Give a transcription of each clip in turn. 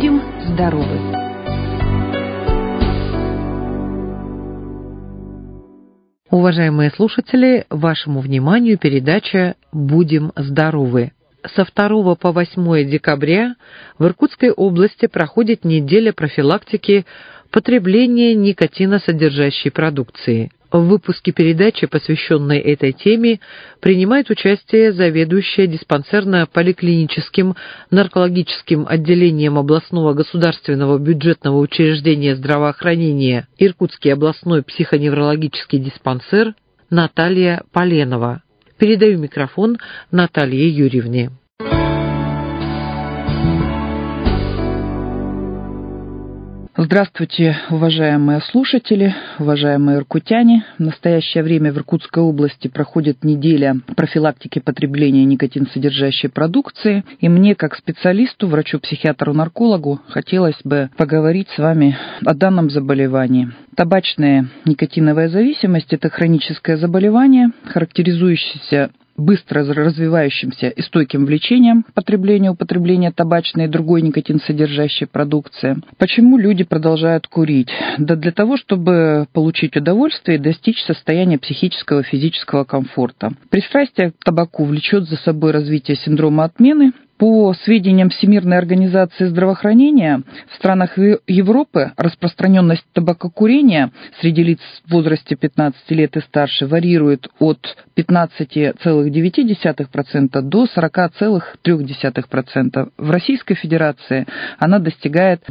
Будем здоровы! Уважаемые слушатели, вашему вниманию передача «Будем здоровы». Со 2 по 8 декабря в Иркутской области проходит неделя профилактики потребления никотиносодержащей продукции. В выпуске передачи, посвященной этой теме, принимает участие заведующая диспансерно-поликлиническим наркологическим отделением областного государственного бюджетного учреждения здравоохранения Иркутский областной психоневрологический диспансер Наталья Поленова. Передаю микрофон Наталье Юрьевне. Здравствуйте, уважаемые слушатели, уважаемые иркутяне. В настоящее время в Иркутской области проходит неделя профилактики потребления никотинсодержащей продукции. И мне, как специалисту, врачу-психиатру-наркологу, хотелось бы поговорить с вами о данном заболевании. Табачная никотиновая зависимость – это хроническое заболевание, характеризующееся быстро развивающимся и стойким влечением к употребления табачной и другой никотинсодержащей продукции. Почему люди продолжают курить? Да для того, чтобы получить удовольствие и достичь состояния психического и физического комфорта. Пристрастие к табаку влечет за собой развитие синдрома отмены. По сведениям Всемирной организации здравоохранения, в странах Европы распространенность табакокурения среди лиц в возрасте 15 лет и старше варьирует от 15,9% до 40,3%. В Российской Федерации она достигает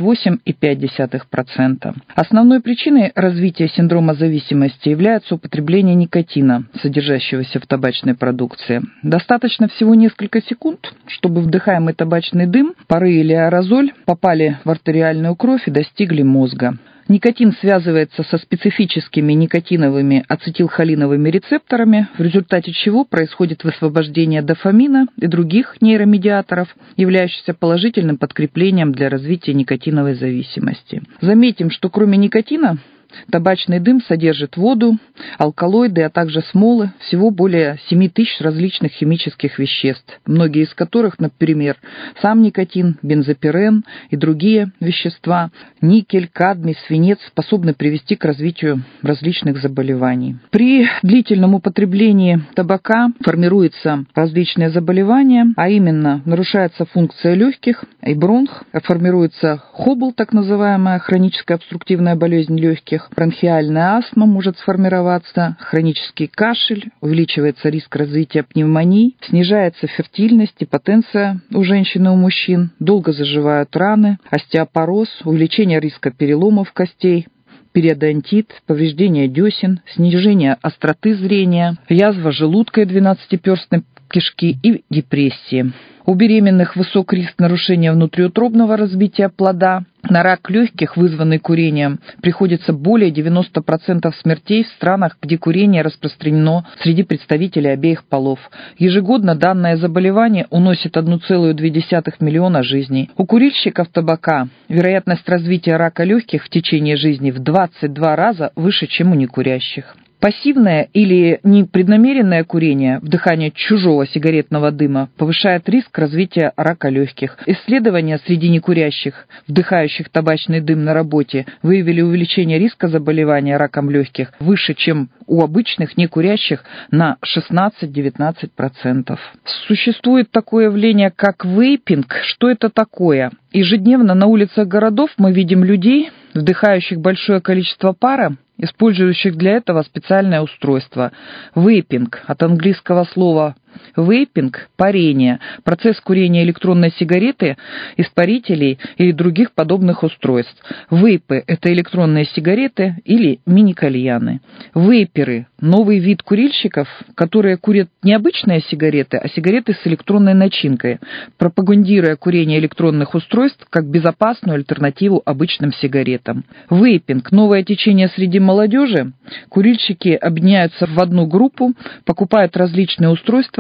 28,5%. Основной причиной развития синдрома зависимости является употребление никотина, содержащегося в табачной продукции. Достаточно всего несколько секунд, чтобы вдыхаемый табачный дым, пары или аэрозоль попали в артериальную кровь и достигли мозга. Никотин связывается со специфическими никотиновыми ацетилхолиновыми рецепторами, в результате чего происходит высвобождение дофамина и других нейромедиаторов, являющихся положительным подкреплением для развития никотиновой зависимости. Заметим, что кроме никотина, табачный дым содержит воду, алкалоиды, а также смолы, всего более 7 тысяч различных химических веществ, многие из которых, например, сам никотин, бензопирен и другие вещества, никель, кадмий, свинец, способны привести к развитию различных заболеваний. При длительном употреблении табака формируются различные заболевания, а именно нарушается функция легких и бронх, формируется хобл, так называемая хроническая обструктивная болезнь легких, бронхиальная астма может сформироваться, хронический кашель, увеличивается риск развития пневмонии, снижается фертильность и потенция у женщин и у мужчин, долго заживают раны, остеопороз, увеличение риска переломов костей, периодонтит, повреждение десен, снижение остроты зрения, язва желудка и двенадцатиперстной кишки и депрессии. У беременных высок риск нарушения внутриутробного развития плода. На рак легких, вызванный курением, приходится более 90% смертей в странах, где курение распространено среди представителей обеих полов. Ежегодно данное заболевание уносит 1,2 миллиона жизней. У курильщиков табака вероятность развития рака легких в течение жизни в 22 раза выше, чем у некурящих. Пассивное или непреднамеренное курение, вдыхание чужого сигаретного дыма, повышает риск развития рака легких. Исследования среди некурящих, вдыхающих табачный дым на работе, выявили увеличение риска заболевания раком легких выше, чем у обычных некурящих на 16-19%. Существует такое явление, как вейпинг. Что это такое? Ежедневно на улицах городов мы видим людей, вдыхающих большое количество пара, использующих для этого специальное устройство. Вейпинг, от английского слова вейпинг – парение, процесс курения электронной сигареты, испарителей или других подобных устройств. Вейпы – это электронные сигареты или мини-кальяны. Вейперы – новый вид курильщиков, которые курят не обычные сигареты, а сигареты с электронной начинкой, пропагандируя курение электронных устройств как безопасную альтернативу обычным сигаретам. Вейпинг – новое течение среди молодежи. Курильщики объединяются в одну группу, покупают различные устройства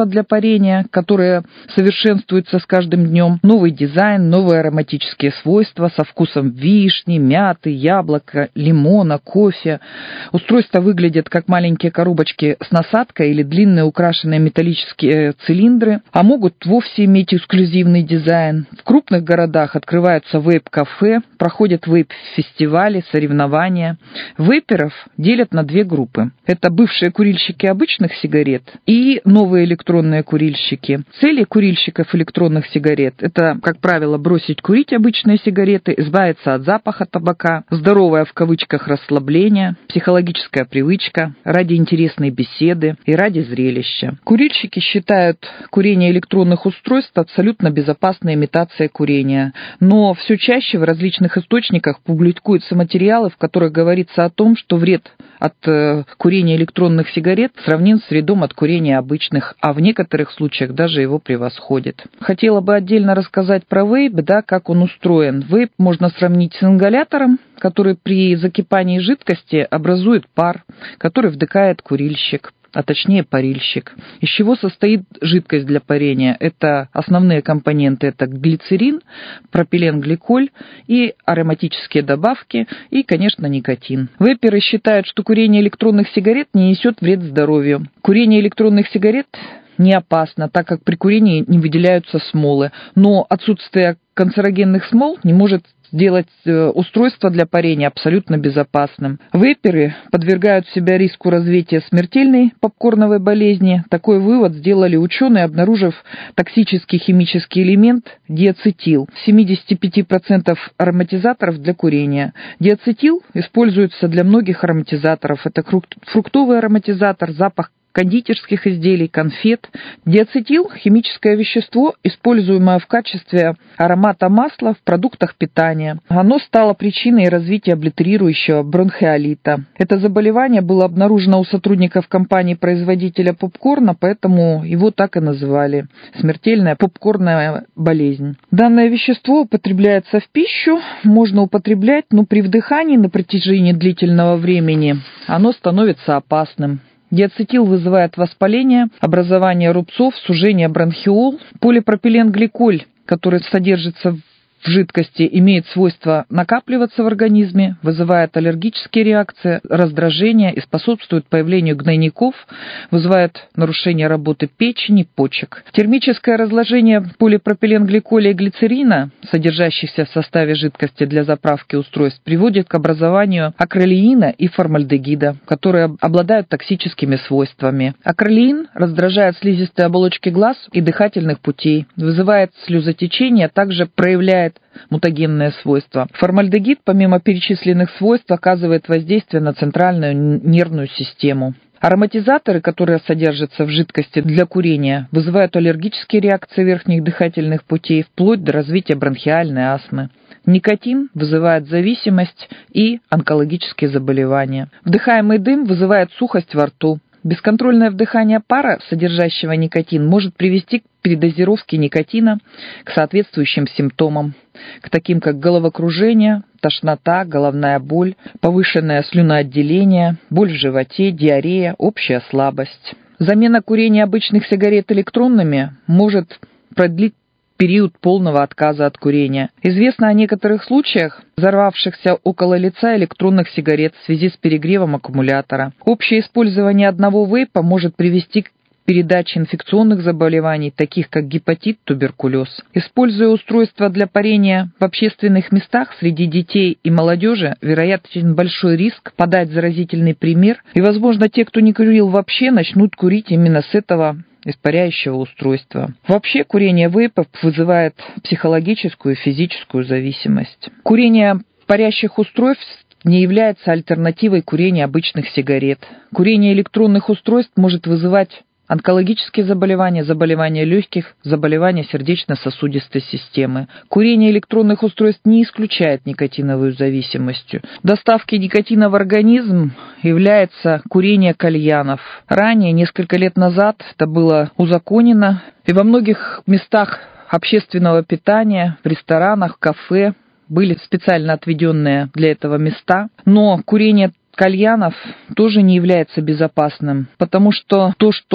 для парения, которое совершенствуется с каждым днем. Новый дизайн, новые ароматические свойства со вкусом вишни, мяты, яблока, лимона, кофе. Устройства выглядят как маленькие коробочки с насадкой или длинные украшенные металлические цилиндры, а могут вовсе иметь эксклюзивный дизайн. В крупных городах открываются вейп-кафе, проходят вейп-фестивали, соревнования. Вейперов делят на две группы. Это бывшие курильщики обычных сигарет и новые электронные курильщики. Цели курильщиков электронных сигарет – это, как правило, бросить курить обычные сигареты, избавиться от запаха табака, здоровое в кавычках расслабление, психологическая привычка, ради интересной беседы и ради зрелища. Курильщики считают курение электронных устройств абсолютно безопасной имитацией курения, но все чаще в различных источниках публикуются материалы, в которых говорится о том, что вред от курения электронных сигарет сравнен с вредом от курения обычных, а в некоторых случаях даже его превосходит. Хотела бы отдельно рассказать про вейп, как он устроен. Вейп можно сравнить с ингалятором, который при закипании жидкости образует пар, который вдыхает курильщик, а точнее парильщик. Из чего состоит жидкость для парения? Это основные компоненты, это глицерин, пропиленгликоль и ароматические добавки и, конечно, никотин. Вейперы считают, что курение электронных сигарет не несет вред здоровью. Курение электронных сигарет не опасно, так как при курении не выделяются смолы, но отсутствие канцерогенных смол не может сделать устройство для парения абсолютно безопасным. Вейперы подвергают себя риску развития смертельной попкорновой болезни. Такой вывод сделали ученые, обнаружив токсический химический элемент диацетил в 75% ароматизаторов для курения. Диацетил используется для многих ароматизаторов. Это фруктовый ароматизатор, запах кондитерских изделий, конфет. Диацетил – химическое вещество, используемое в качестве аромата масла в продуктах питания. Оно стало причиной развития облитерирующего бронхиолита. Это заболевание было обнаружено у сотрудников компании-производителя попкорна, поэтому его так и называли – смертельная попкорная болезнь. Данное вещество употребляется в пищу, можно употреблять, но при вдыхании на протяжении длительного времени оно становится опасным. Диацетил вызывает воспаление, образование рубцов, сужение бронхиол. Полипропиленгликоль, который содержится в жидкости, имеет свойство накапливаться в организме, вызывает аллергические реакции, раздражение и способствует появлению гнойников, вызывает нарушение работы печени, почек. Термическое разложение полипропиленгликоля и глицерина, содержащихся в составе жидкости для заправки устройств, приводит к образованию акролеина и формальдегида, которые обладают токсическими свойствами. Акролеин раздражает слизистые оболочки глаз и дыхательных путей, вызывает слезотечение, а также проявляет мутагенные свойства. Формальдегид, помимо перечисленных свойств, оказывает воздействие на центральную нервную систему. Ароматизаторы, которые содержатся в жидкости для курения, вызывают аллергические реакции верхних дыхательных путей, вплоть до развития бронхиальной астмы. Никотин вызывает зависимость и онкологические заболевания. Вдыхаемый дым вызывает сухость во рту. Бесконтрольное вдыхание пара, содержащего никотин, может привести к передозировке никотина, к соответствующим симптомам, к таким как головокружение, тошнота, головная боль, повышенное слюноотделение, боль в животе, диарея, общая слабость. Замена курения обычных сигарет электронными может продлить период полного отказа от курения. Известно о некоторых случаях, взорвавшихся около лица электронных сигарет в связи с перегревом аккумулятора. Общее использование одного вейпа может привести к передаче инфекционных заболеваний, таких как гепатит, туберкулез. Используя устройства для парения в общественных местах среди детей и молодежи, вероятен большой риск подать заразительный пример, и, возможно, те, кто не курил вообще, начнут курить именно с этого испаряющего устройства. Вообще, курение вейпов вызывает психологическую и физическую зависимость. Курение парящих устройств не является альтернативой курения обычных сигарет. Курение электронных устройств может вызывать онкологические заболевания, заболевания легких, заболевания сердечно-сосудистой системы. Курение электронных устройств не исключает никотиновую зависимость. Доставкой никотина в организм является курение кальянов. Ранее, несколько лет назад, это было узаконено, и во многих местах общественного питания, в ресторанах, кафе были специально отведенные для этого места. Но курение кальянов тоже не является безопасным, потому что то, что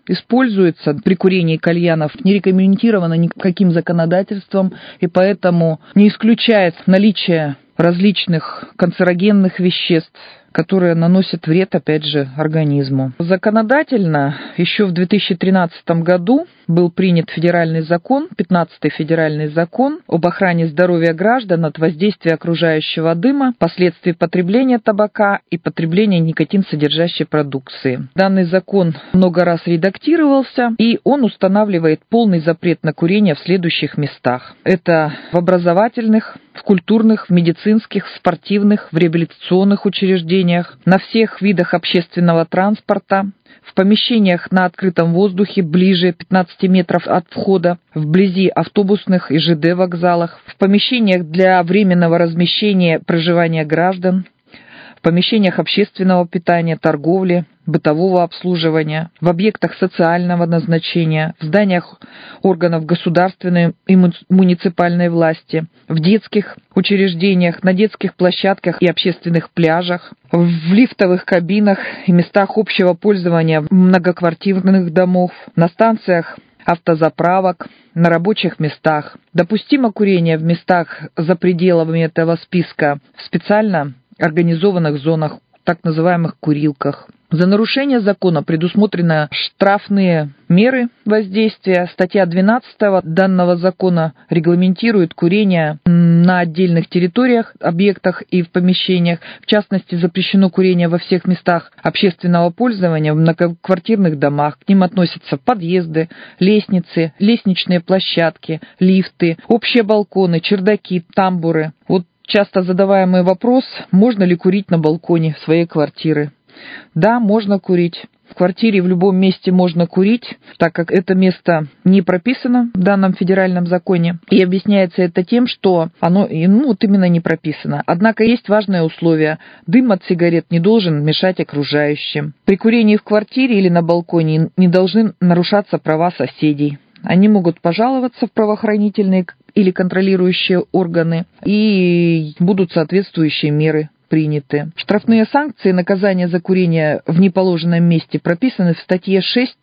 используется при курении кальянов, не регламентировано никаким законодательством, и поэтому не исключает наличие различных канцерогенных веществ, которые наносят вред, опять же, организму. Законодательно еще в 2013 году был принят федеральный закон, 15-й федеральный закон об охране здоровья граждан от воздействия окружающего дыма, последствий потребления табака и потребления никотин-содержащей продукции. Данный закон много раз редактировался, и он устанавливает полный запрет на курение в следующих местах. Это в образовательных, в культурных, в медицинских, в спортивных, в реабилитационных учреждениях, на всех видах общественного транспорта, в помещениях на открытом воздухе ближе 15 метров от входа, вблизи автобусных и ЖД вокзалах, в помещениях для временного размещения проживания граждан, в помещениях общественного питания, торговли, бытового обслуживания, в объектах социального назначения, в зданиях органов государственной и муниципальной власти, в детских учреждениях, на детских площадках и общественных пляжах, в лифтовых кабинах и местах общего пользования многоквартирных домов, на станциях автозаправок, на рабочих местах. Допустимо курение в местах за пределами этого списка в специально организованных зонах, так называемых курилках. За нарушение закона предусмотрены штрафные меры воздействия. Статья 12 данного закона регламентирует курение на отдельных территориях, объектах и в помещениях. В частности, запрещено курение во всех местах общественного пользования, в многоквартирных домах. К ним относятся подъезды, лестницы, лестничные площадки, лифты, общие балконы, чердаки, тамбуры. Вот часто задаваемый вопрос, можно ли курить на балконе своей квартиры. Да, можно курить. В квартире в любом месте можно курить, так как это место не прописано в данном федеральном законе. И объясняется это тем, что оно именно не прописано. Однако есть важное условие. Дым от сигарет не должен мешать окружающим. При курении в квартире или на балконе не должны нарушаться права соседей. Они могут пожаловаться в правоохранительные или контролирующие органы, и будут соответствующие меры приняты. Штрафные санкции и наказания за курение в неположенном месте прописаны в статье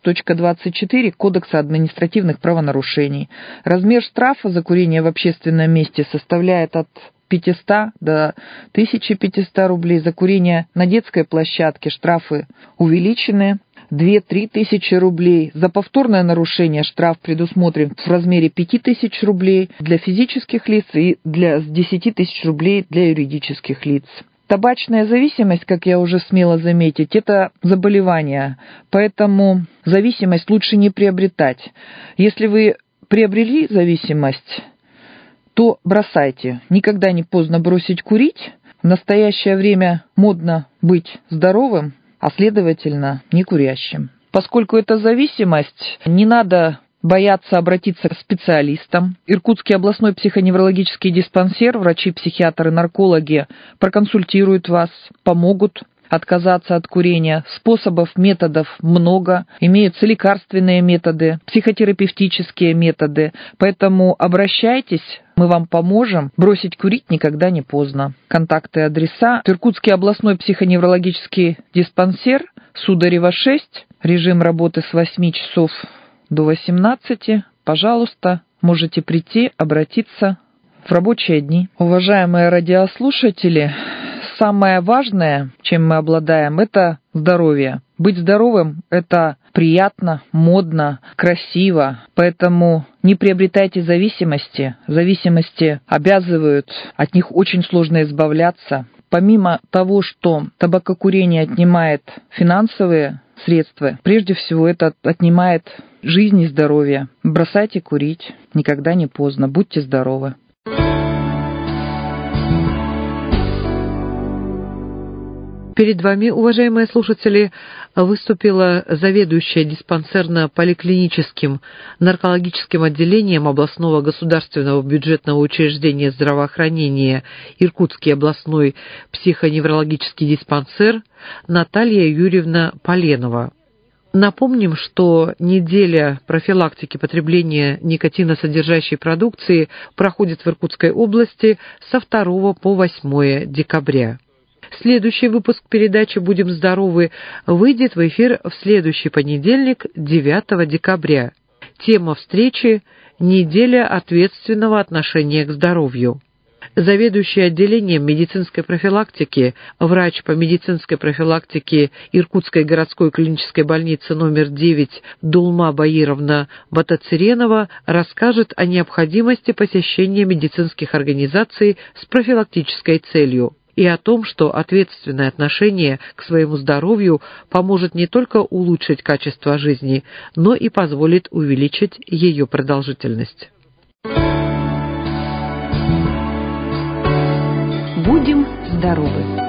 6.24 Кодекса административных правонарушений. Размер штрафа за курение в общественном месте составляет от 500 до 1500 рублей. За курение на детской площадке штрафы увеличены. 2-3 тысячи рублей. За повторное нарушение штраф предусмотрен в размере 5000 рублей для физических лиц и с 10 тысяч рублей для юридических лиц. Табачная зависимость, как я уже смела заметить, это заболевание, поэтому зависимость лучше не приобретать. Если вы приобрели зависимость, то бросайте. Никогда не поздно бросить курить. В настоящее время модно быть здоровым, а следовательно, не курящим. Поскольку это зависимость, не надо бояться обратиться к специалистам. Иркутский областной психоневрологический диспансер, врачи, психиатры, наркологи проконсультируют вас, помогут отказаться от курения. Способов, методов много. Имеются лекарственные методы, психотерапевтические методы. Поэтому обращайтесь, мы вам поможем. Бросить курить никогда не поздно. Контакты и адреса. Иркутский областной психоневрологический диспансер, Сударева 6. Режим работы с 8 часов до 18. Пожалуйста, можете прийти, обратиться в рабочие дни. Уважаемые радиослушатели, самое важное, чем мы обладаем, это здоровье. Быть здоровым – это приятно, модно, красиво. Поэтому не приобретайте зависимости. Зависимости обязывают, от них очень сложно избавляться. Помимо того, что табакокурение отнимает финансовые средства, прежде всего это отнимает жизнь и здоровье. Бросайте курить, никогда не поздно. Будьте здоровы. Перед вами, уважаемые слушатели, выступила заведующая диспансерно-поликлиническим наркологическим отделением областного государственного бюджетного учреждения здравоохранения Иркутский областной психоневрологический диспансер Наталья Юрьевна Поленова. Напомним, что неделя профилактики потребления никотиносодержащей продукции проходит в Иркутской области со 2 по 8 декабря. Следующий выпуск передачи «Будем здоровы» выйдет в эфир в следующий понедельник, 9 декабря. Тема встречи «Неделя ответственного отношения к здоровью». Заведующий отделением медицинской профилактики, врач по медицинской профилактике Иркутской городской клинической больницы номер 9 Дулма Баировна Батациренова расскажет о необходимости посещения медицинских организаций с профилактической целью и о том, что ответственное отношение к своему здоровью поможет не только улучшить качество жизни, но и позволит увеличить ее продолжительность. Будем здоровы!